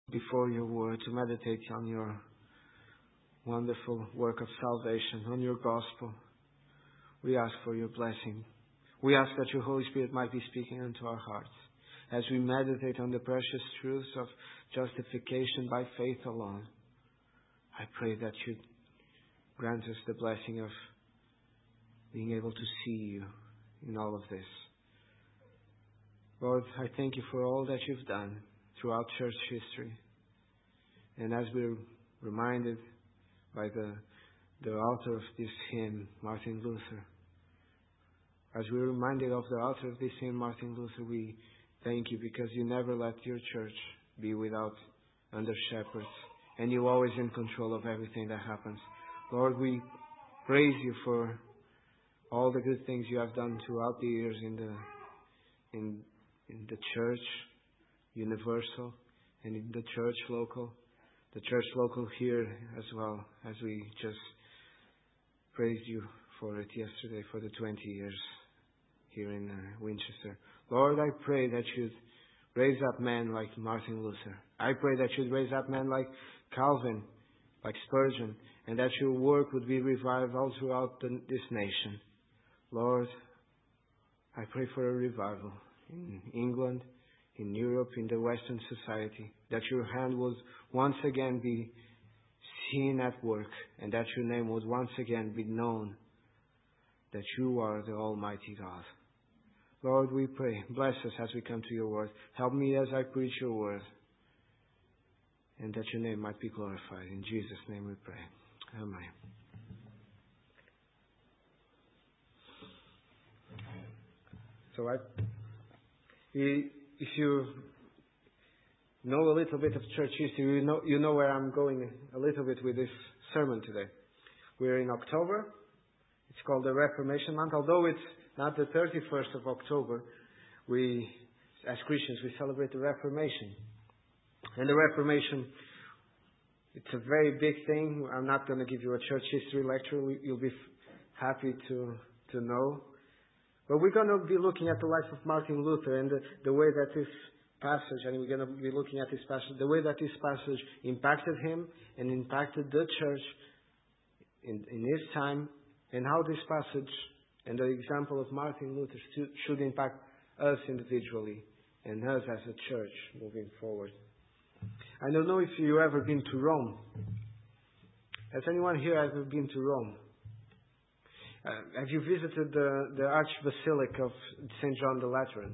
before your word, to meditate on your wonderful work of salvation, on your gospel. We ask for your blessing. We ask that your Holy Spirit might be speaking into our hearts as we meditate on the precious truths of justification by faith alone. I pray that you grant us the blessing of being able to see you in all of this. Lord, I thank you for all that you've done throughout church history. And as we're reminded by the author of this hymn, Martin Luther, as we're reminded of the author of this hymn, Martin Luther, we thank you because you never let your church be without under shepherds. And you're always in control of everything that happens. Lord, we praise you for all the good things you have done throughout the years in the church universal and in the church local. The church local here as well, as we just praised you for it yesterday, for the 20 years here in Winchester. Lord, I pray that you'd raise up men like Martin Luther. I pray that you'd raise up men like Calvin, like Spurgeon, and that your work would be revived all throughout this nation. Lord, I pray for a revival in England, in Europe, in the Western society, that your hand would once again be seen at work, and that your name would once again be known, that you are the Almighty God. Lord, we pray, bless us as we come to your word. Help me as I preach your word, and that your name might be glorified. In Jesus' name we pray. Amen. So if you know a little bit of church history, you know where I'm going a little bit with this sermon today. We're in October. It's called the Reformation Month. Although it's not the 31st of October, we, as Christians, we celebrate the Reformation. And the Reformation, it's a very big thing. I'm not going to give you a church history lecture. You'll be happy to know. But we're going to be looking at the life of Martin Luther and the way that this passage, and we're going to be looking at this passage, the way that this passage impacted him and impacted the church in his time, and how this passage and the example of Martin Luther should impact us individually and us as a church moving forward. I don't know if you've ever been to Rome. Has anyone here ever been to Rome? Have you visited the Archbasilic of St. John the Lateran?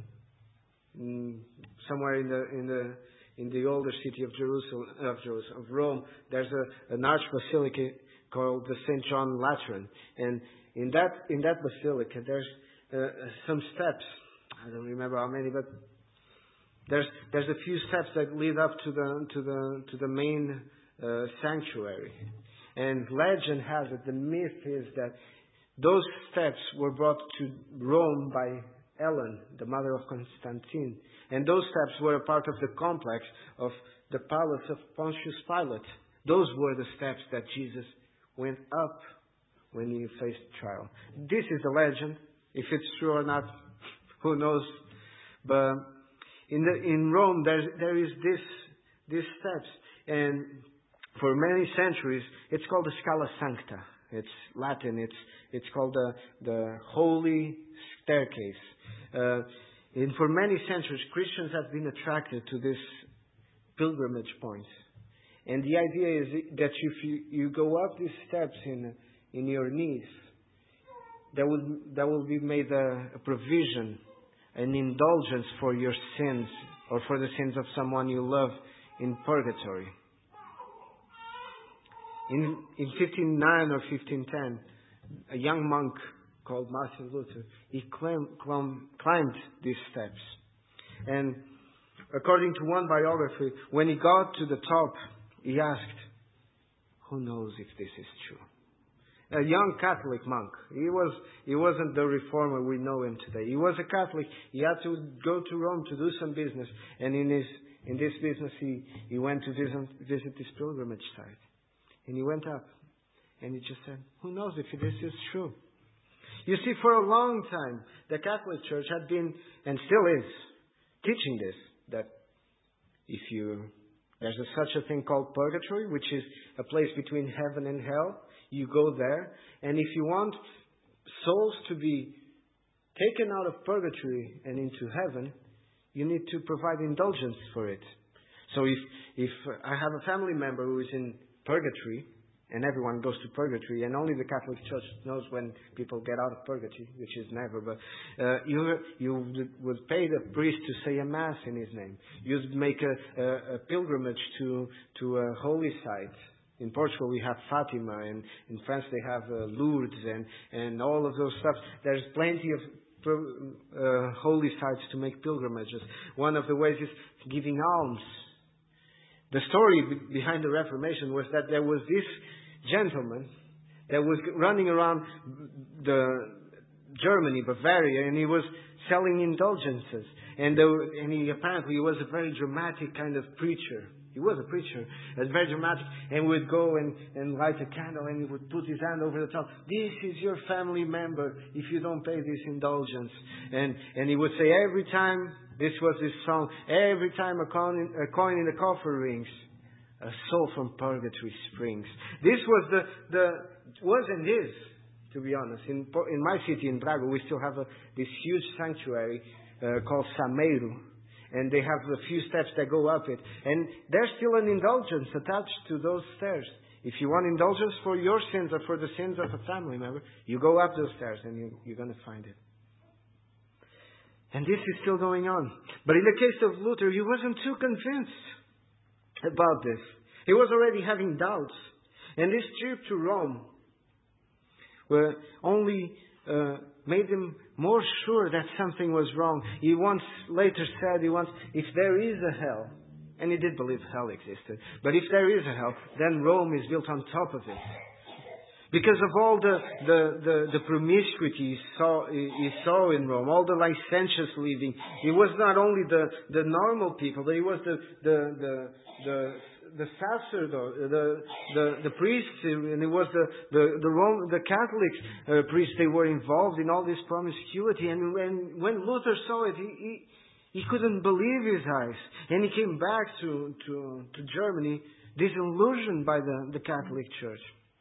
Somewhere in the older city of Rome, there's an Archbasilic called the St. John Lateran, and in that basilica there's some steps. I don't remember how many, but there's a few steps that lead up to the main sanctuary. And legend has it, the myth is that those steps were brought to Rome by Ellen, the mother of Constantine. And those steps were a part of the complex of the palace of Pontius Pilate. Those were the steps that Jesus went up when he faced trial. This is the legend. If it's true or not, who knows? But in Rome, there is these steps. And for many centuries, it's called the Scala Sancta. It's Latin. It's called the Holy Staircase. And for many centuries, Christians have been attracted to this pilgrimage point. And the idea is that if you go up these steps in your knees, there will be made a provision, an indulgence for your sins or for the sins of someone you love in purgatory. In 1509 or 1510, a young monk called Martin Luther, he climbed these steps. And according to one biography, when he got to the top, he asked, "Who knows if this is true?" A young Catholic monk. He wasn't the reformer we know him today. He was a Catholic. He had to go to Rome to do some business. And in this business, he went to visit this pilgrimage site. And he went up. And he just said, "Who knows if this is true?" You see, for a long time, the Catholic Church had been, and still is, teaching this, that if you There's such a thing called purgatory, which is a place between heaven and hell. You go there, and if you want souls to be taken out of purgatory and into heaven, you need to provide indulgence for it. So if I have a family member who is in purgatory, and everyone goes to purgatory, and only the Catholic Church knows when people get out of purgatory, which is never, but you would pay the priest to say a mass in his name. You'd make a pilgrimage to a holy site. In Portugal we have Fatima, and in France they have Lourdes, and all of those stuff. There's plenty of holy sites to make pilgrimages. One of the ways is giving alms. The story behind the Reformation was that there was this gentleman that was running around Germany, Bavaria, and he was selling indulgences. And he apparently was a very dramatic kind of preacher. He was a preacher, very dramatic, and would go and light a candle, and he would put his hand over the top. This is your family member if you don't pay this indulgence. And he would say every time, this was his song, every time a coin in the coffer rings, a soul from purgatory springs. This was was and is, to be honest. In my city, in Braga, we still have this huge sanctuary called Sameiro. And they have a few steps that go up it. And there's still an indulgence attached to those stairs. If you want indulgence for your sins or for the sins of a family member, you go up those stairs and you're going to find it. And this is still going on. But in the case of Luther, he wasn't too convinced about this. He was already having doubts. And this trip to Rome only made him more sure that something was wrong. He once later said, if there is a hell, and he did believe hell existed, but if there is a hell, then Rome is built on top of it. Because of all the promiscuity he saw in Rome, all the licentious living, it was not only the normal people, but it was the sacerdote, the priests, and it was the Catholic priests. They were involved in all this promiscuity, and when Luther saw it, he couldn't believe his eyes, and he came back to Germany disillusioned by the Catholic Church.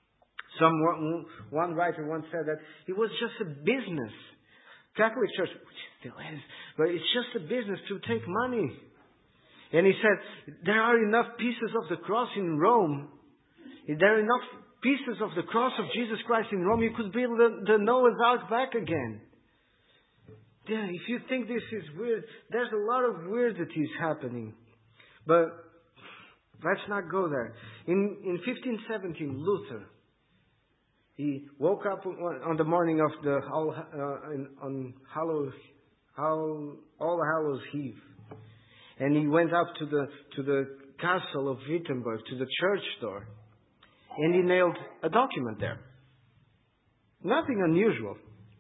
One writer once said that it was just a business. Catholic Church, which it still is, but it's just a business to take money. And he said, there are enough pieces of the cross in Rome. There are enough pieces of the cross of Jesus Christ in Rome. You could build the Noah's Ark back again. Yeah, if you think this is weird, there's a lot of weirdity happening. But let's not go there. In 1517, Luther, he woke up on the morning of on All Hallows Eve. And he went up to the castle of Wittenberg, to the church door. And he nailed a document there. Nothing unusual.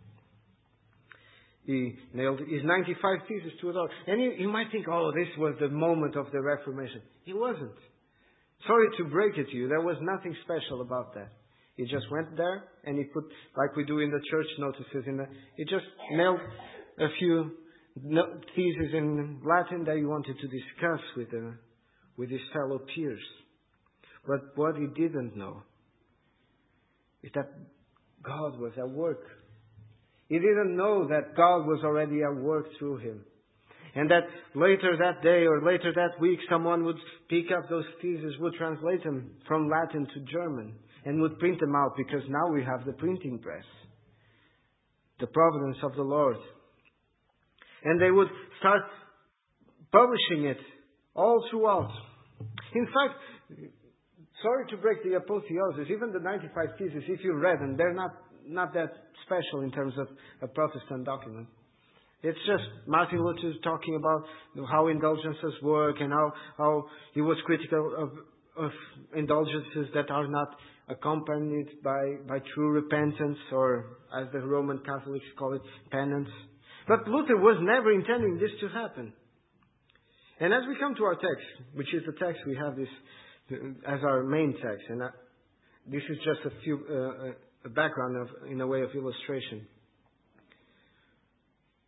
He nailed his 95 theses to a door. And you might think, this was the moment of the Reformation. It wasn't. Sorry to break it to you, there was nothing special about that. He just went there and he put, like we do in the church notices, he just nailed a few theses in Latin that he wanted to discuss with his fellow peers. But what he didn't know is that God was at work. He didn't know that God was already at work through him. And that later that day or later that week, someone would pick up those theses, would translate them from Latin to German, and would print them out, because now we have the printing press. The providence of the Lord. And they would start publishing it all throughout. In fact, sorry to break the apotheosis, even the 95 theses, if you read them, they're not that special in terms of a Protestant document. It's just Martin Luther talking about how indulgences work and how he was critical of indulgences that are not accompanied by true repentance, or as the Roman Catholics call it, penance. But Luther was never intending this to happen. And as we come to our text, which is the text we have this as our main text, and this is just a background in a way of illustration.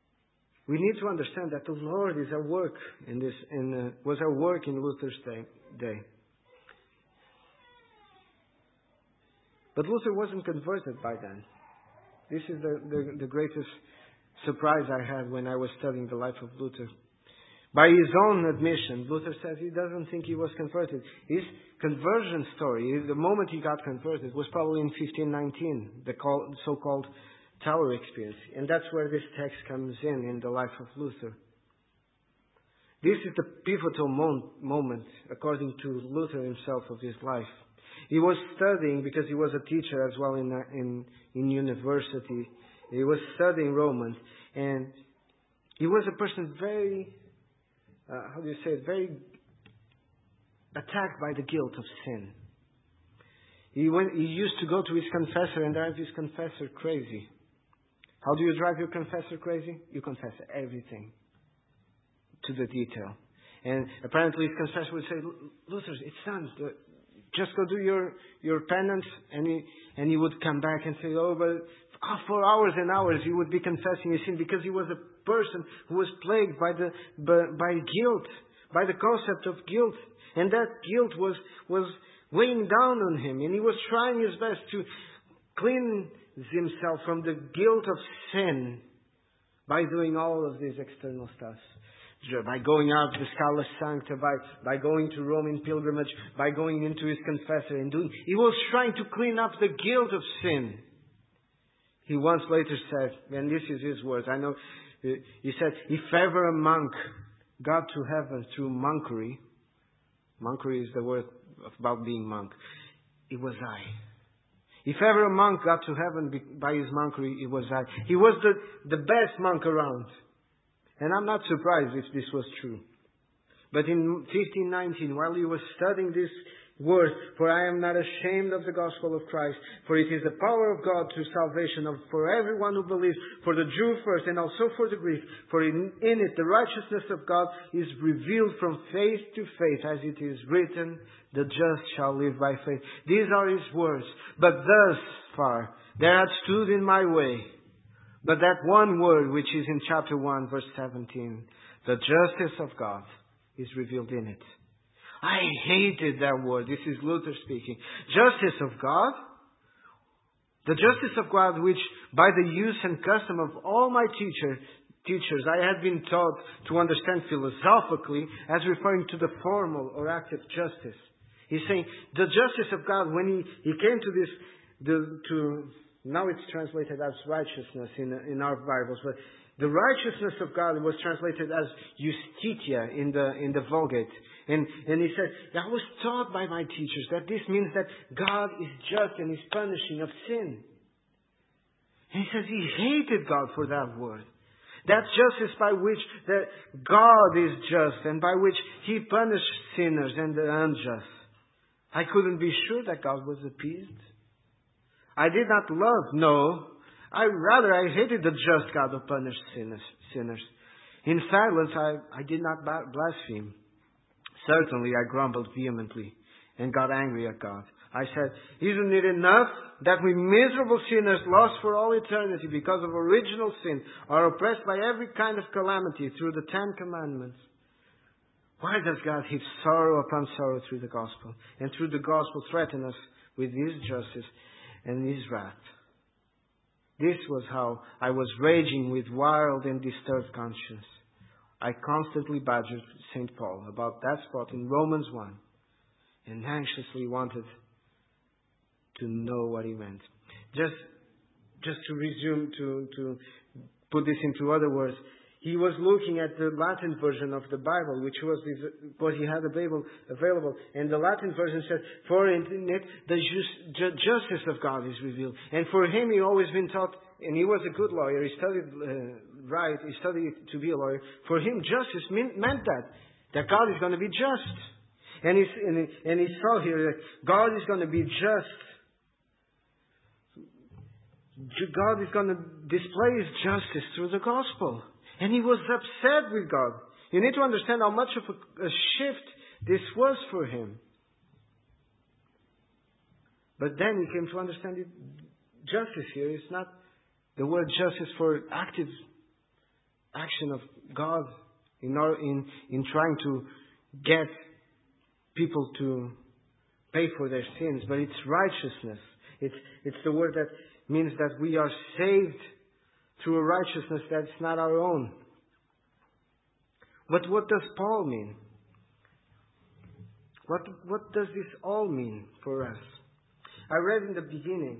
We need to understand that the Lord is at work in this, was at work in Luther's day. But Luther wasn't converted by then. This is the greatest surprise I had when I was studying the life of Luther. By his own admission, Luther says he doesn't think he was converted. His conversion story, the moment he got converted, was probably in 1519, the so-called Tower experience. And that's where this text comes in the life of Luther. This is the pivotal moment, according to Luther himself, of his life. He was studying, because he was a teacher as well in university. He was studying Romans. And he was a person very, very attacked by the guilt of sin. He used to go to his confessor and drive his confessor crazy. How do you drive your confessor crazy? You confess everything to the detail. And apparently his confessor would say, Luther, it's done. Just go do your penance. And he would come back and say, but for hours and hours he would be confessing his sin, because he was a person who was plagued by guilt, by the concept of guilt. And that guilt was weighing down on him. And he was trying his best to cleanse himself from the guilt of sin by doing all of these external stuff. By going out to the Scala Sancta, by going to Rome in pilgrimage, by going into his confessor and doing. He was trying to clean up the guilt of sin. He once later said, and this is his words, I know, he said, if ever a monk got to heaven through monkery is the word about being monk, it was I. If ever a monk got to heaven by his monkery, it was I. He was the best monk around. And I'm not surprised if this was true. But in 1519, while he was studying this word, for I am not ashamed of the gospel of Christ, for it is the power of God to salvation for everyone who believes, for the Jew first and also for the Greek. For in it the righteousness of God is revealed from faith to faith, as it is written, the just shall live by faith. These are his words. But thus far there had stood in my way but that one word which is in chapter 1, verse 17. The justice of God is revealed in it. I hated that word. This is Luther speaking. Justice of God? The justice of God which by the use and custom of all my teachers I had been taught to understand philosophically as referring to the formal or active justice. He's saying the justice of God, when he came to this, now it's translated as righteousness in our Bibles, but the righteousness of God was translated as justitia in the Vulgate. And he said, I was taught by my teachers that this means that God is just and is punishing of sin. And he says he hated God for that word. That justice by which that God is just and by which He punished sinners and the unjust. I couldn't be sure that God was appeased. I did not love, no. I hated the just God who punished sinners. In silence, I did not blaspheme. Certainly, I grumbled vehemently and got angry at God. I said, isn't it enough that we miserable sinners lost for all eternity because of original sin are oppressed by every kind of calamity through the 10 Commandments? Why does God heap sorrow upon sorrow through the gospel, and through the gospel threaten us with His justice and His wrath? This was how I was raging with wild and disturbed conscience. I constantly badgered St. Paul about that spot in Romans 1 and anxiously wanted to know what he meant. Just to resume, to put this into other words, he was looking at the Latin version of the Bible, which was what he had available. And the Latin version said, for in it the justice of God is revealed. And for him, he always been taught, and he was a good lawyer, he studied he studied to be a lawyer. For him, justice meant that God is going to be just. And he saw here that God is going to be just. God is going to display His justice through the gospel. And he was upset with God. You need to understand how much of a shift this was for him. But then he came to understand it. Justice here is not the word justice for active action of God in trying to get people to pay for their sins, but it's righteousness. It's the word that means that we are saved through a righteousness that's not our own. But what does Paul mean? What does this all mean for us? I read in the beginning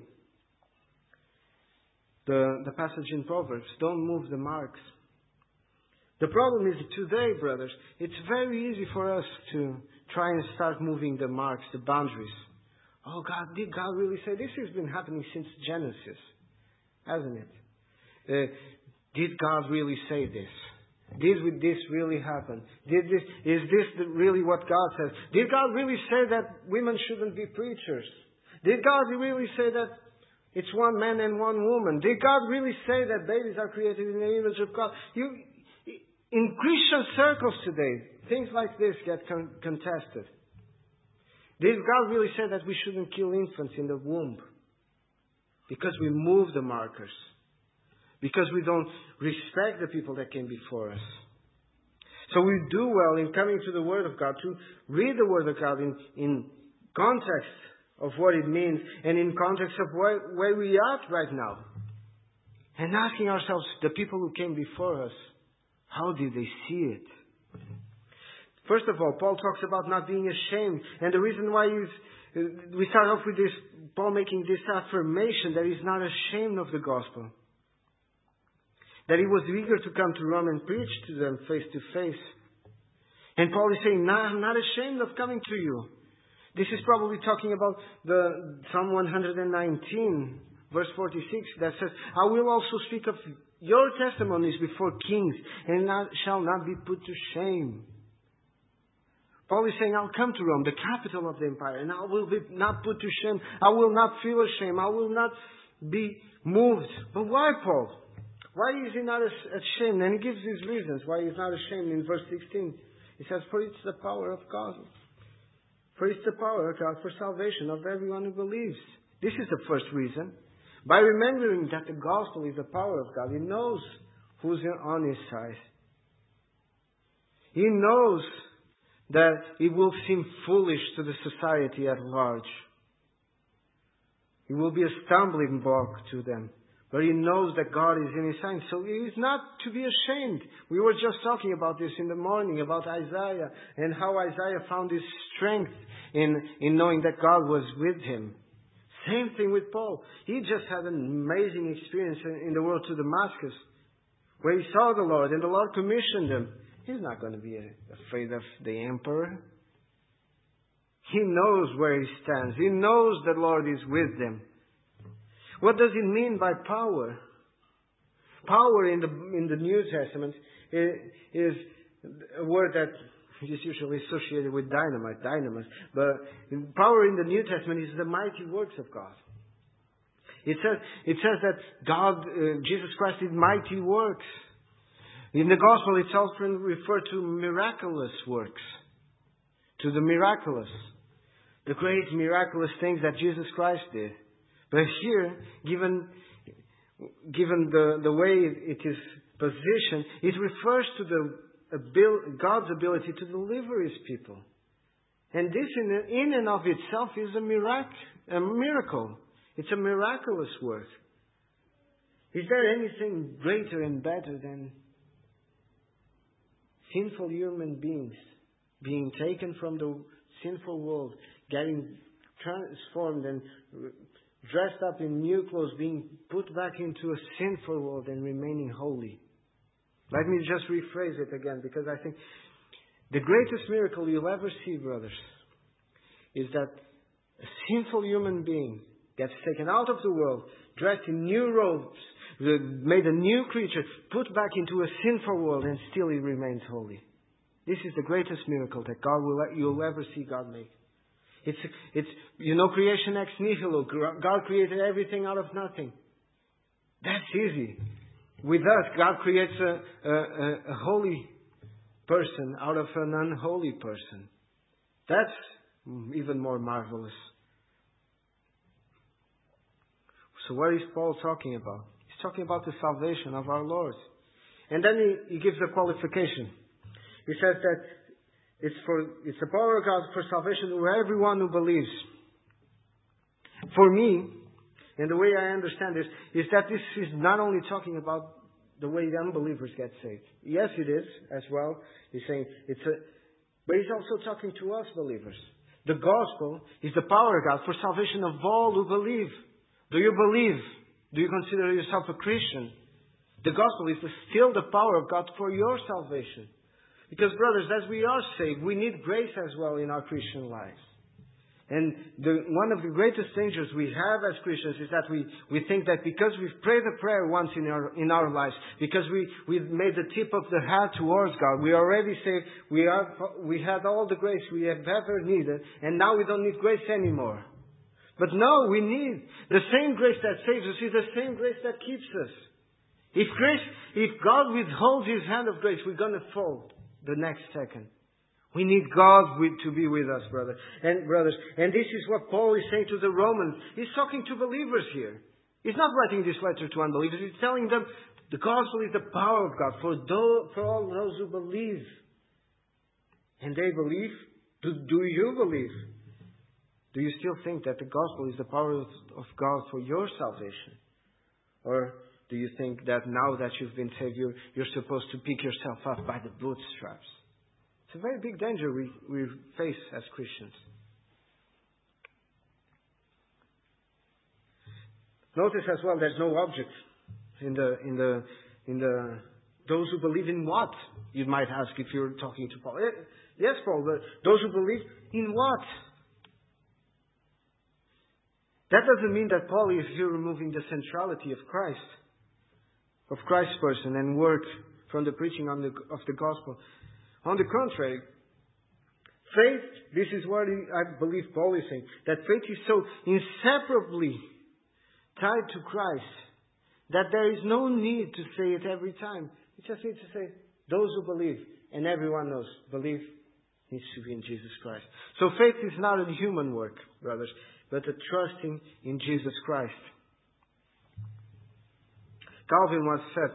the passage in Proverbs, don't move the marks. The problem is today, brothers, it's very easy for us to try and start moving the marks, the boundaries. Oh God, did God really say this? Has been happening since Genesis, hasn't it? Did God really say this? Did this really happen? Is this really what God says? Did God really say that women shouldn't be preachers? Did God really say that it's one man and one woman? Did God really say that babies are created in the image of God? In Christian circles today, things like this get contested. Did God really say that we shouldn't kill infants in the womb? Because we move the markers. Because we don't respect the people that came before us. So we do well in coming to the Word of God, to read the Word of God in context of what it means and in context of where we are right now. And asking ourselves, the people who came before us, how did they see it? First of all, Paul talks about not being ashamed. And the reason why we start off with this, Paul making this affirmation that he's not ashamed of the gospel. That he was eager to come to Rome and preach to them face to face. And Paul is saying, I'm not ashamed of coming to you. This is probably talking about the Psalm 119, verse 46, that says, I will also speak of your testimonies before kings, and shall not be put to shame. Paul is saying, I'll come to Rome, the capital of the empire, and I will be not put to shame. I will not feel ashamed. I will not be moved. But why, Paul? Why is he not ashamed? And he gives his reasons why he's not ashamed in verse 16. He says, for it's the power of God. For it's the power of God for salvation of everyone who believes. This is the first reason. By remembering that the gospel is the power of God, he knows who's on his side. He knows that it will seem foolish to the society at large. It will be a stumbling block to them. But he knows that God is in his hand. So he is not to be ashamed. We were just talking about this in the morning, about Isaiah, and how Isaiah found his strength in knowing that God was with him. Same thing with Paul. He just had an amazing experience in the road to Damascus, where he saw the Lord, and the Lord commissioned him. He's not going to be afraid of the emperor. He knows where he stands. He knows the Lord is with them. What does it mean by power? Power in the New Testament is a word that is usually associated with dynamite. But power in the New Testament is the mighty works of God. It says that God, Jesus Christ, did mighty works. In the Gospel, it's often referred to miraculous works. To the miraculous. The great miraculous things that Jesus Christ did. But here, given the way it is positioned, it refers to God's ability to deliver His people. And this in and of itself is a miracle. It's a miraculous work. Is there anything greater and better than sinful human beings being taken from the sinful world, getting transformed and dressed up in new clothes, being put back into a sinful world and remaining holy? Let me just rephrase it again, because I think the greatest miracle you'll ever see, brothers, is that a sinful human being gets taken out of the world, dressed in new robes, made a new creature, put back into a sinful world, and still he remains holy. This is the greatest miracle that you'll ever see God make. It's creation ex nihilo. God created everything out of nothing. That's easy. With us, God creates a holy person out of an unholy person. That's even more marvelous. So what is Paul talking about? He's talking about the salvation of our Lord. And then he gives a qualification. He says that It's the power of God for salvation to everyone who believes. For me, and the way I understand this, is that this is not only talking about the way the unbelievers get saved. Yes, it is as well. He's saying but he's also talking to us believers. The gospel is the power of God for salvation of all who believe. Do you believe? Do you consider yourself a Christian? The gospel is still the power of God for your salvation. Because brothers, as we are saved, we need grace as well in our Christian lives. And one of the greatest dangers we have as Christians is that we think that because we've prayed a prayer once in our lives, because we've made the tip of the hat towards God, we already saved, we had all the grace we have ever needed, and now we don't need grace anymore. But no, we need the same grace that saves us is the same grace that keeps us. If God withholds His hand of grace, we're going to fall the next second. We need God to be with us, brothers. And this is what Paul is saying to the Romans. He's talking to believers here. He's not writing this letter to unbelievers. He's telling them the gospel is the power of God for all those who believe. And they believe. Do you believe? Do you still think that the gospel is the power of God for your salvation? Or do you think that now that you've been saved, you're supposed to pick yourself up by the bootstraps? It's a very big danger we face as Christians. Notice as well, there's no object in the those who believe in what? You might ask if you're talking to Paul. Yes, Paul, but those who believe in what? That doesn't mean that Paul is here removing the centrality of Christ, of Christ's person and work from the preaching of the gospel. On the contrary, faith, this is what I believe Paul is saying, that faith is so inseparably tied to Christ that there is no need to say it every time. You just need to say, those who believe, and everyone knows, believe needs to be in Jesus Christ. So faith is not a human work, brothers, but a trusting in Jesus Christ. Calvin once said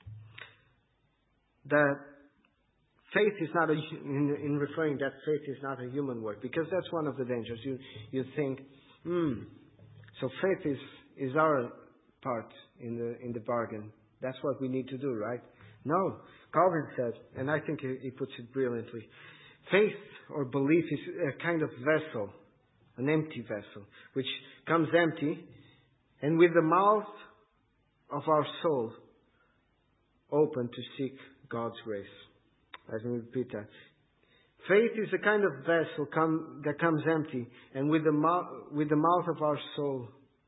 that faith is not in referring that faith is not a human work, because that's one of the dangers. You think, so faith is our part in the bargain. That's what we need to do, right? No. Calvin said, and I think he puts it brilliantly, faith or belief is a kind of vessel, an empty vessel, which comes empty, and with the mouth of our soul open to seek God's grace. Let me repeat that. Faith is a kind of vessel that comes empty, and with the mouth of our soul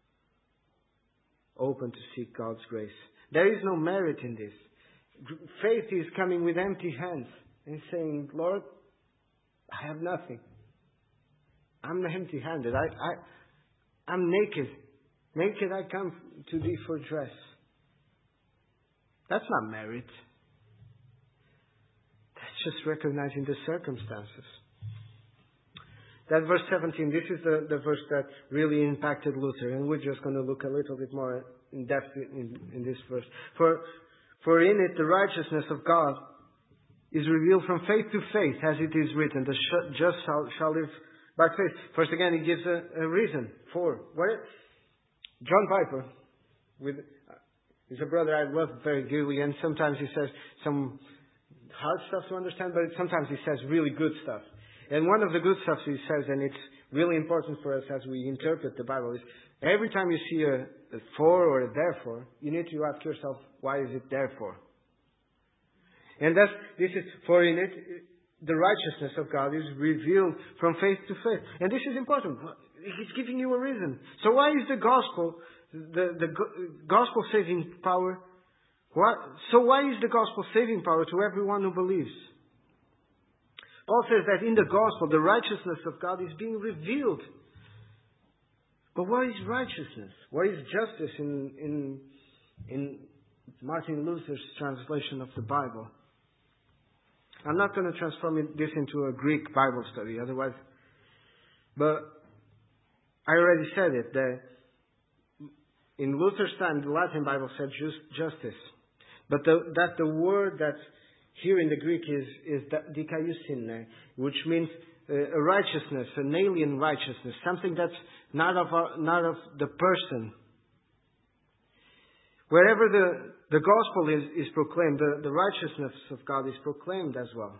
open to seek God's grace. There is no merit in this. Faith is coming with empty hands and saying, Lord, I have nothing. I'm empty-handed. I'm naked. Naked I come to thee for dress. That's not merit. That's just recognizing the circumstances. That verse 17, this is the verse that really impacted Luther, and we're just going to look a little bit more in depth in this verse. For in it the righteousness of God is revealed from faith to faith, as it is written, the just shall live by faith. First again, he gives a reason for. John Piper, he's a brother I love very dearly, and sometimes he says some hard stuff to understand, but sometimes he says really good stuff. And one of the good stuff he says, and it's really important for us as we interpret the Bible, is every time you see a for or a therefore, you need to ask yourself, why is it therefore? And this is, for in it, the righteousness of God is revealed from faith to faith. And this is important. He's giving you a reason. So why is the gospel, the gospel saving power, why is the gospel saving power to everyone who believes? Paul says that in the gospel, the righteousness of God is being revealed. But what is righteousness? What is justice in Martin Luther's translation of the Bible? I'm not going to transform this into a Greek Bible study, otherwise. But I already said it, that in Luther's time, the Latin Bible said justice. But that the word that here in the Greek is dikaiosune, which means a righteousness, an alien righteousness, something that's not of the person. Wherever the gospel is proclaimed, the righteousness of God is proclaimed as well.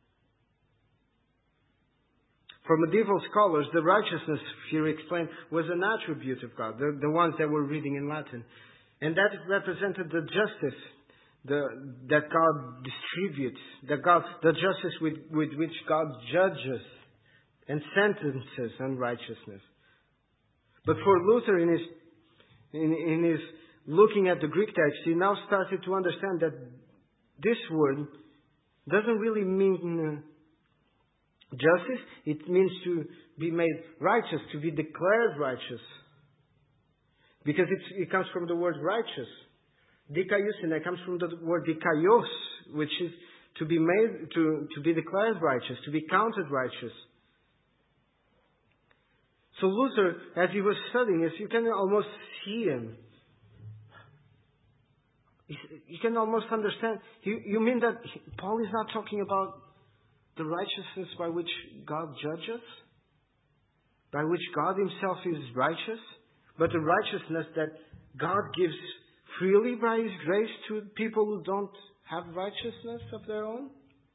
For medieval scholars, the righteousness here explained was an attribute of God, the ones that were reading in Latin. And that represented the justice that God distributes, the justice with which God judges and sentences unrighteousness. But for Luther, in his looking at the Greek text, he now started to understand that this word doesn't really mean justice. It means to be made righteous, to be declared righteous. Because it comes from the word righteous. Dikaiosune comes from the word dikaios, which is to be made, to be declared righteous, to be counted righteous. So Luther, as he was studying this, you can almost see him. You can almost understand. You mean that Paul is not talking about the righteousness by which God judges? By which God himself is righteous? But the righteousness that God gives freely by his grace to people who don't have righteousness of their own?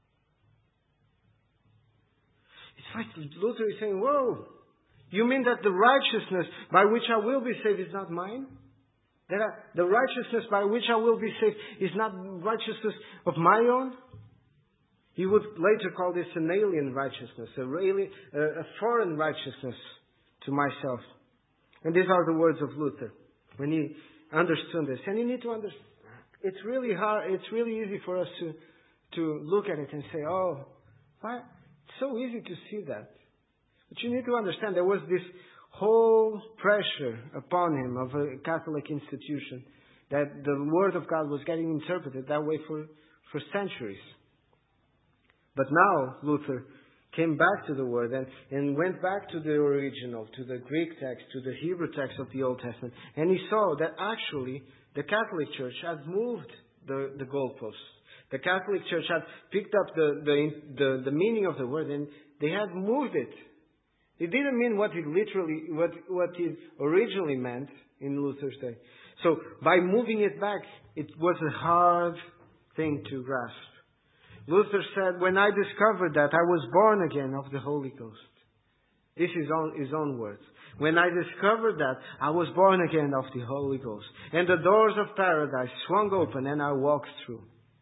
It's like Luther is saying, whoa, you mean that the righteousness by which I will be saved is not mine? The righteousness by which I will be saved is not righteousness of my own? He would later call this an alien righteousness, a foreign righteousness to myself. And these are the words of Luther when he understood this. And you need to understand. It's really hard. It's really easy for us to look at it and say, "Oh, why? It's so easy to see that." But you need to understand there was this whole pressure upon him of a Catholic institution that the Word of God was getting interpreted that way for centuries. But now Luther came back to the Word and went back to the original, to the Greek text, to the Hebrew text of the Old Testament. And he saw that actually the Catholic Church had moved the goalposts. The Catholic Church had picked up the meaning of the word and they had moved it. It didn't mean what it originally meant in Luther's day. So by moving it back, it was a hard thing to grasp. Luther said, when I discovered that, I was born again of the Holy Ghost. This is his own words. When I discovered that, I was born again of the Holy Ghost. And the doors of paradise swung open and I walked through.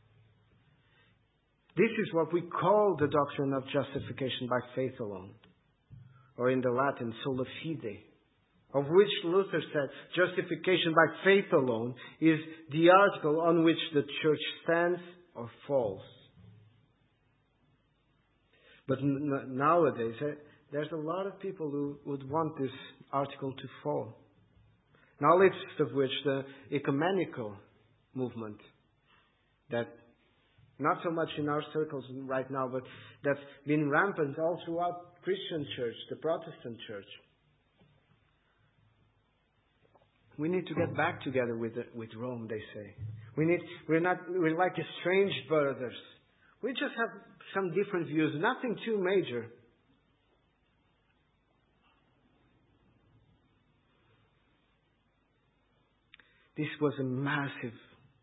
This is what we call the doctrine of justification by faith alone. Or in the Latin, sola fide. Of which Luther said, justification by faith alone is the article on which the church stands or falls. But nowadays, there's a lot of people who would want this article to fall. Not least of which the ecumenical movement, that not so much in our circles right now, but that's been rampant all throughout Christian church, the Protestant church. We need to get back together with Rome, they say. We're like estranged brothers. We just have some different views, nothing too major. This was a massive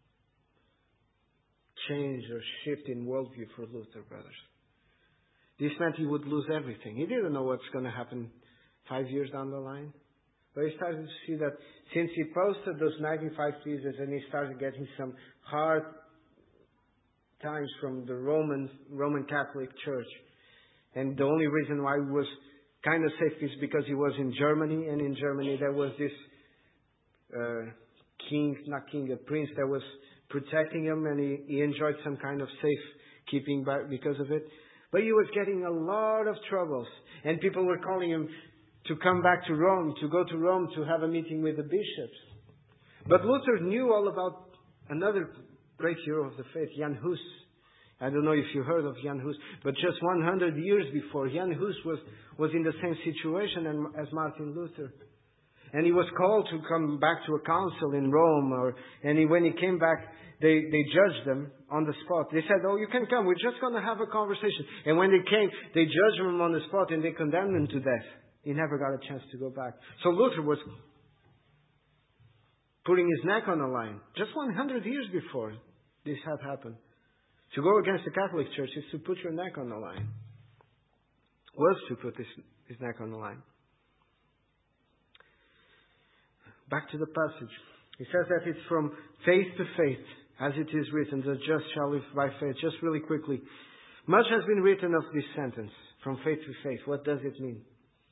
change or shift in worldview for Luther, brothers. This meant he would lose everything. He didn't know what's going to happen 5 years down the line. But he started to see that since he posted those 95 theses and he started getting some hard times from the Roman Catholic Church. And the only reason why he was kind of safe is because he was in Germany. And in Germany there was this a prince that was protecting him. And he enjoyed some kind of safekeeping because of it. But he was getting a lot of troubles. And people were calling him to come back to Rome, to go to Rome to have a meeting with the bishops. But Luther knew all about another great hero of the faith, Jan Hus. I don't know if you heard of Jan Hus, but just 100 years before, Jan Hus was in the same situation as Martin Luther. And he was called to come back to a council in Rome, when he came back, they judged them on the spot. They said, "Oh, you can come. We're just going to have a conversation." And when they came, they judged him on the spot and they condemned him to death. He never got a chance to go back. So Luther was putting his neck on the line. Just 100 years before this had happened. To go against the Catholic Church is to put your neck on the line. Was to put his neck on the line. Back to the passage. He says that it's from faith to faith, as it is written, the just shall live by faith. Just really quickly. Much has been written of this sentence, from faith to faith. What does it mean?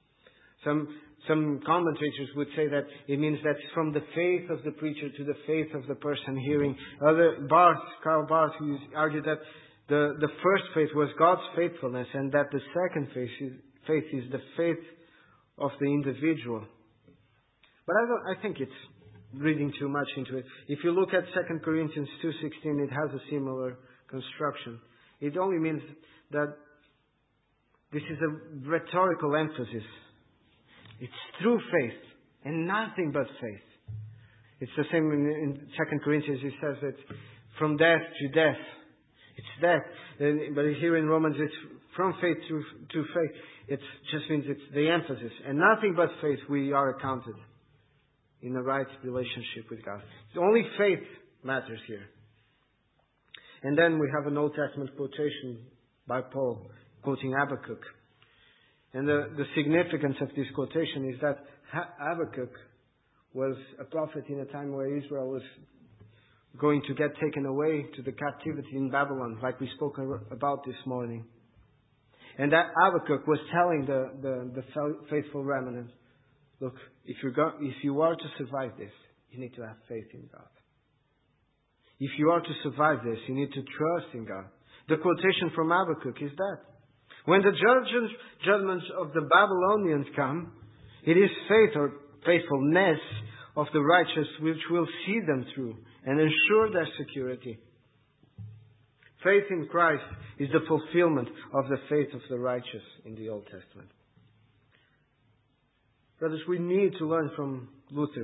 Some commentators would say that it means that from the faith of the preacher to the faith of the person hearing. Karl Barth, who argued that the first faith was God's faithfulness, and that the second faith is the faith of the individual. But I think it's reading too much into it. If you look at 2 Corinthians 2:16, it has a similar construction. It only means that this is a rhetorical emphasis. It's through faith and nothing but faith. It's the same in 2 Corinthians. It says that from death to death. It's death. But here in Romans, it's from faith to faith. It just means it's the emphasis. And nothing but faith we are accounted in the right relationship with God. Only faith matters here. And then we have an Old Testament quotation by Paul, quoting Habakkuk. And the significance of this quotation is that Habakkuk was a prophet in a time where Israel was going to get taken away to the captivity in Babylon, like we spoke about this morning. And that Habakkuk was telling the faithful remnant, look, if you are to survive this, you need to have faith in God. If you are to survive this, you need to trust in God. The quotation from Habakkuk is that. When the judgments of the Babylonians come, it is faith or faithfulness of the righteous which will see them through and ensure their security. Faith in Christ is the fulfillment of the faith of the righteous in the Old Testament. Brothers, we need to learn from Luther.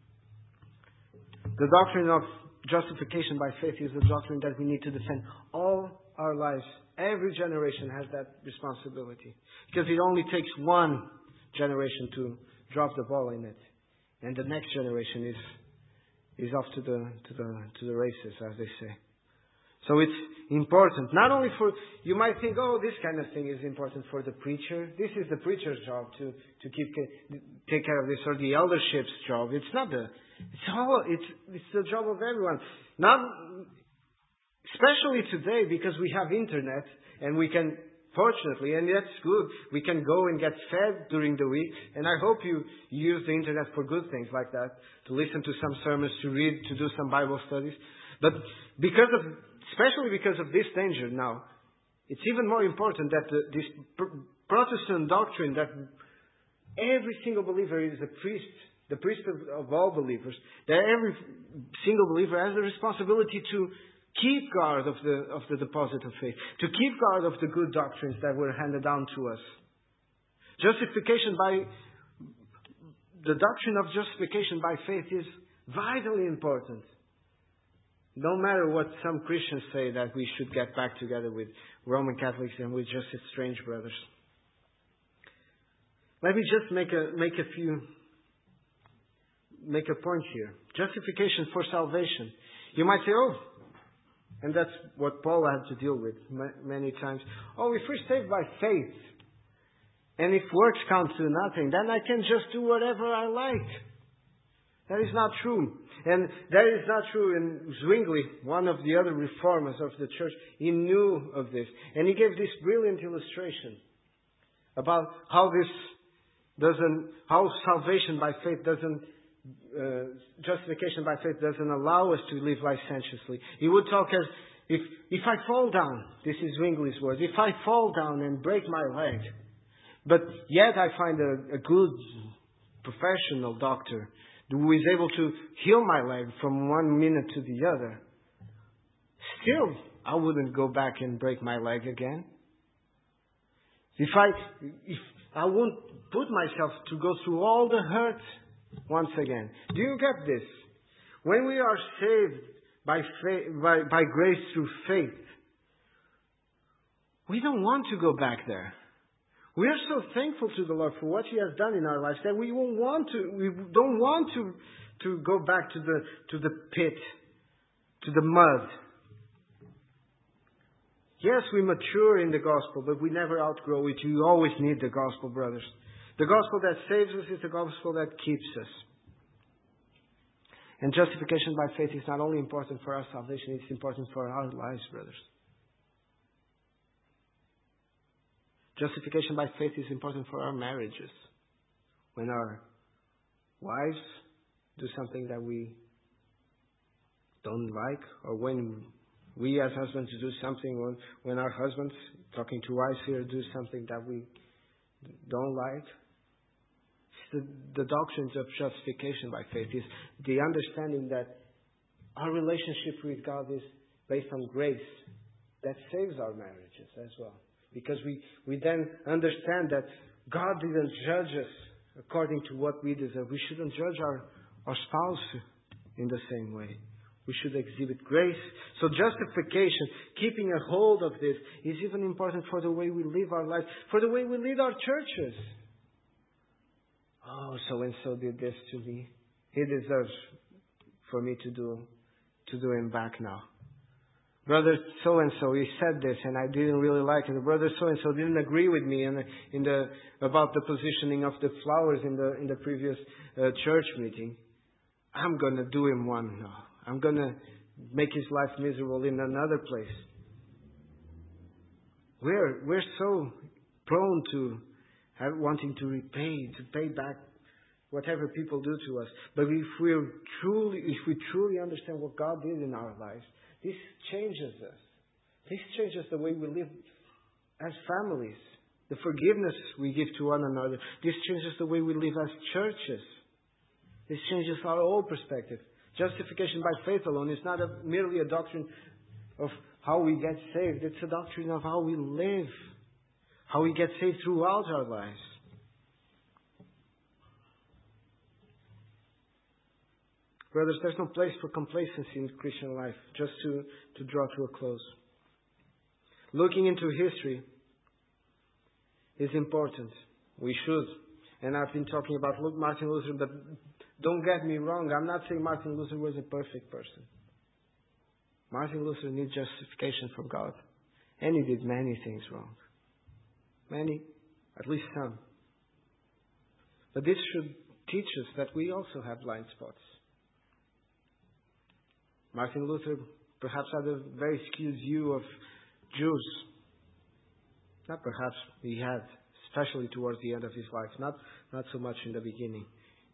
The doctrine of justification by faith is a doctrine that we need to defend all our lives. Every generation has that responsibility. Because it only takes one generation to drop the ball in it. And the next generation is off to the races, as they say. So it's important, not only for, you might think, oh, this kind of thing is important for the preacher. This is the preacher's job to take care of this, or the eldership's job. It's not it's the job of everyone. Not, especially today, because we have internet and we can, fortunately, and that's good, we can go and get fed during the week. And I hope you use the internet for good things like that, to listen to some sermons, to read, to do some Bible studies. But especially because of this danger now, it's even more important that this Protestant doctrine that every single believer is a priest, the priest of all believers, that every single believer has the responsibility to keep guard of the deposit of faith, to keep guard of the good doctrines that were handed down to us. The doctrine of justification by faith is vitally important. No matter what some Christians say that we should get back together with Roman Catholics and with just estranged brothers. Let me just make a point here. Justification for salvation. You might say, oh, and that's what Paul had to deal with many times. Oh, if we're saved by faith, and if works count to nothing, then I can just do whatever I like. That is not true. And that is not true. And Zwingli, one of the other reformers of the church, he knew of this. And he gave this brilliant illustration about how salvation by faith justification by faith doesn't allow us to live licentiously. He would talk as, if I fall down, this is Zwingli's words, if I fall down and break my leg, but yet I find a good professional doctor who is able to heal my leg from one minute to the other, still, I wouldn't go back and break my leg again. If I won't put myself to go through all the hurt once again. Do you get this? When we are saved by grace through faith, we don't want to go back there. We are so thankful to the Lord for what He has done in our lives that we don't want to go back to the pit, to the mud. Yes, we mature in the gospel, but we never outgrow it. You always need the gospel, brothers. The gospel that saves us is the gospel that keeps us. And justification by faith is not only important for our salvation, it's important for our lives, brothers. Justification by faith is important for our marriages. When our wives do something that we don't like, or when we as husbands do something, when our husbands, talking to wives here, do something that we don't like. The doctrines of justification by faith is the understanding that our relationship with God is based on grace that saves our marriages as well. Because we then understand that God didn't judge us according to what we deserve. We shouldn't judge our spouse in the same way. We should exhibit grace. So justification, keeping a hold of this, is even important for the way we live our life, for the way we lead our churches. Oh, so-and-so did this to me. He deserves for me to do him back now. Brother so-and-so, he said this and I didn't really like it. Brother so-and-so didn't agree with me about the positioning of the flowers in the previous church meeting. I'm going to do him one now. I'm going to make his life miserable in another place. We're so prone to wanting to pay back whatever people do to us. But if we truly understand what God did in our lives, this changes us. This changes the way we live as families. The forgiveness we give to one another. This changes the way we live as churches. This changes our whole perspective. Justification by faith alone is not merely a doctrine of how we get saved. It's a doctrine of how we live. How we get saved throughout our lives. Brothers, there's no place for complacency in Christian life. Just to draw to a close. Looking into history is important. We should. And I've been talking about Martin Luther, but don't get me wrong. I'm not saying Martin Luther was a perfect person. Martin Luther needs justification from God. And he did many things wrong. Many, at least some. But this should teach us that we also have blind spots. Martin Luther perhaps had a very skewed view of Jews. Not perhaps, he had, especially towards the end of his life. Not so much in the beginning.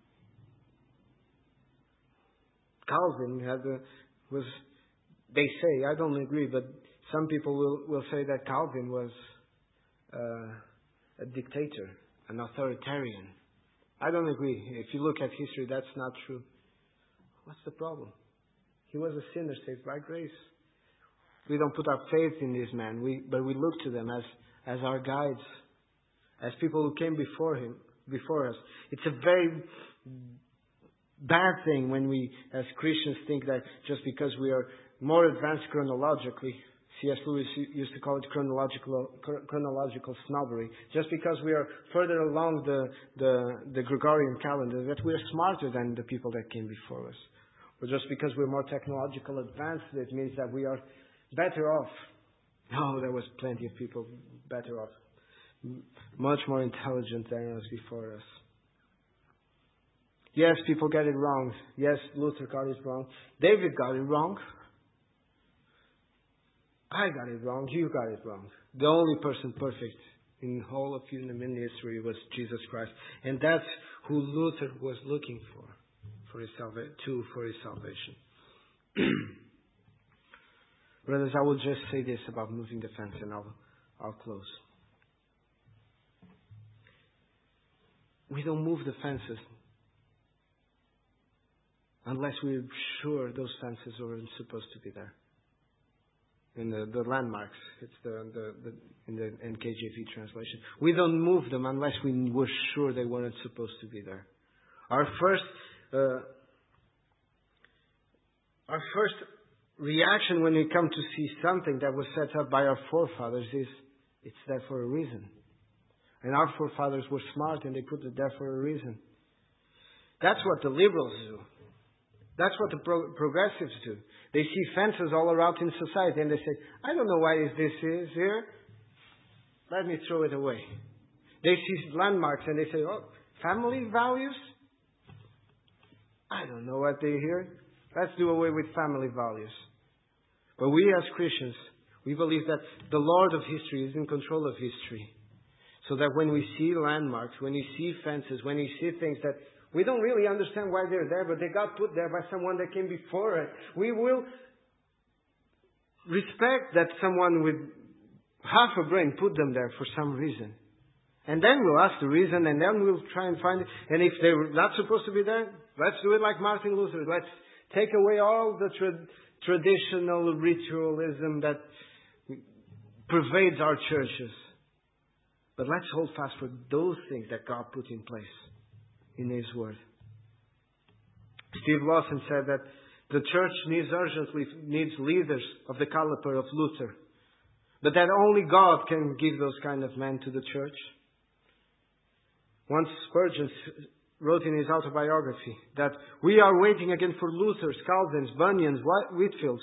Calvin they say, I don't agree, but some people will say that Calvin was a dictator, an authoritarian. I don't agree. If you look at history, that's not true. What's the problem? He was a sinner saved by grace. We don't put our faith in this man, but we look to them as our guides, as people who came before us. It's a very bad thing when we, as Christians, think that just because we are more advanced chronologically, C.S. Lewis used to call it chronological snobbery. Just because we are further along the Gregorian calendar, that we are smarter than the people that came before us. Or just because we're more technological advanced, it means that we are better off. No, there was plenty of people better off. Much more intelligent than us before us. Yes, people get it wrong. Yes, Luther got it wrong. David got it wrong. I got it wrong. You got it wrong. The only person perfect in the whole of human history was Jesus Christ. And that's who Luther was looking for his salvation. Brothers, I will just say this about moving the fence and I'll close. We don't move the fences unless we're sure those fences weren't supposed to be there. In the landmarks, it's in the NKJV translation. We don't move them unless we were sure they weren't supposed to be there. Our first reaction when we come to see something that was set up by our forefathers is, it's there for a reason. And our forefathers were smart and they put it there for a reason. That's what the liberals do. That's what the progressives do. They see fences all around in society and they say, I don't know why this is here. Let me throw it away. They see landmarks and they say, oh, family values? I don't know what they hear. Let's do away with family values. But we as Christians, we believe that the Lord of history is in control of history. So that when we see landmarks, when we see fences, when we see things that we don't really understand why they're there, but they got put there by someone that came before us, we will respect that someone with half a brain put them there for some reason. And then we'll ask the reason, and then we'll try and find it. And if they're not supposed to be there, let's do it like Martin Luther. Let's take away all the traditional ritualism that pervades our churches. But let's hold fast for those things that God put in place in His Word. Steve Lawson said that the church urgently needs leaders of the caliber of Luther. But that only God can give those kind of men to the church. Once Spurgeon wrote in his autobiography that we are waiting again for Luthers, Calvins, Bunyans, Whitfields.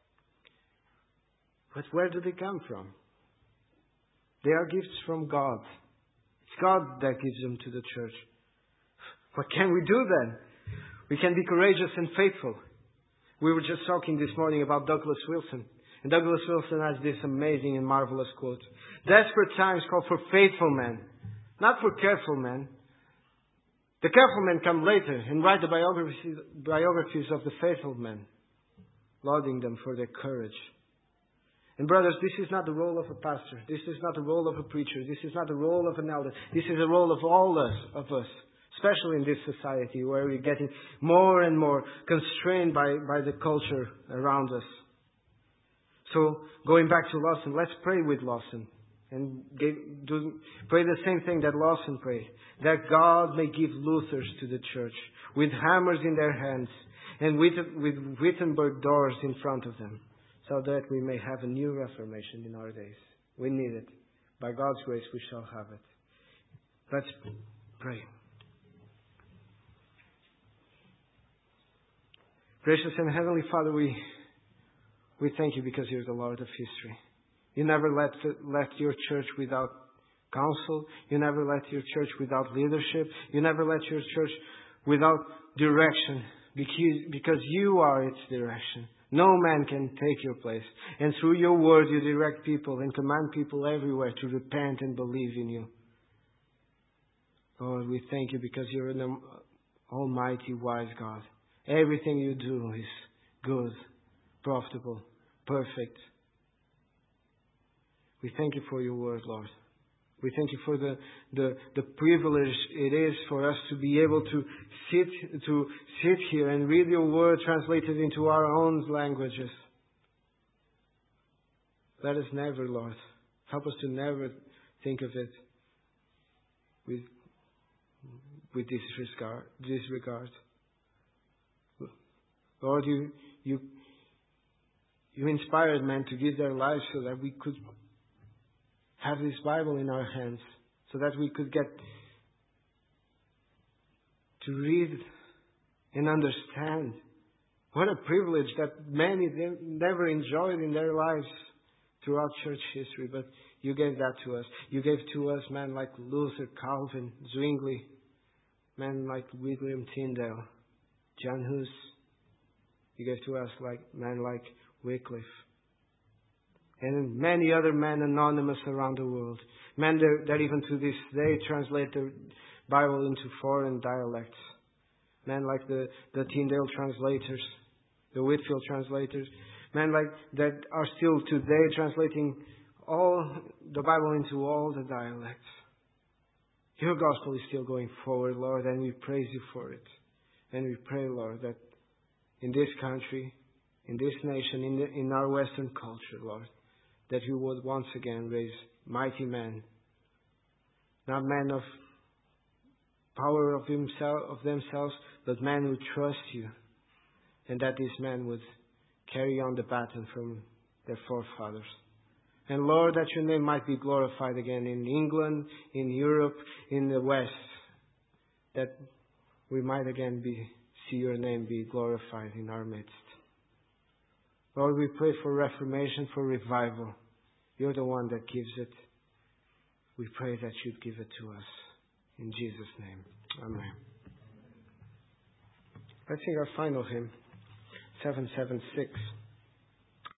But where do they come from? They are gifts from God. It's God that gives them to the church. What can we do then? We can be courageous and faithful. We were just talking this morning about Douglas Wilson. And Douglas Wilson has this amazing and marvelous quote. Desperate times call for faithful men, not for careful men. The careful men come later and write the biographies of the faithful men, lauding them for their courage. And brothers, this is not the role of a pastor. This is not the role of a preacher. This is not the role of an elder. This is the role of all of us, especially in this society where we're getting more and more constrained by the culture around us. So, going back to Lawson, let's pray with Lawson. And pray the same thing that Lawson prayed. That God may give Luthers to the church with hammers in their hands and with Wittenberg doors in front of them. So that we may have a new Reformation in our days. We need it. By God's grace we shall have it. Let's pray. Gracious and Heavenly Father, we thank You because You're the Lord of history. You never left Your church without counsel. You never left Your church without leadership. You never left Your church without direction. Because You are its direction. No man can take Your place. And through Your word You direct people and command people everywhere to repent and believe in You. Lord, we thank You because You're an almighty, wise God. Everything You do is good, profitable, perfect. We thank You for Your word, Lord. We thank You for the privilege it is for us to be able to sit here and read Your word translated into our own languages. Let us never, Lord, help us to never think of it with disregard. Lord, You inspired men to give their lives so that we could have this Bible in our hands, so that we could get to read and understand. What a privilege that many never enjoyed in their lives throughout church history, but You gave that to us. You gave to us men like Luther, Calvin, Zwingli, men like William Tyndale, John Hus. You gave to us men like Wycliffe. And many other men anonymous around the world. Men that even to this day translate the Bible into foreign dialects. Men like the Tyndale translators, the Whitfield translators. Men like that are still today translating all the Bible into all the dialects. Your gospel is still going forward, Lord, and we praise You for it. And we pray, Lord, that in this country, in this nation, in our Western culture, Lord, that You would once again raise mighty men. Not men of power of themselves, but men would trust you, and that these men would carry on the baton from their forefathers. And Lord, that your name might be glorified again in England, in Europe, in the West, that we might again see your name be glorified in our midst. Lord, we pray for reformation, for revival. You're the one that gives it. We pray that you'd give it to us. In Jesus' name. Amen. Let's sing our final hymn, 776.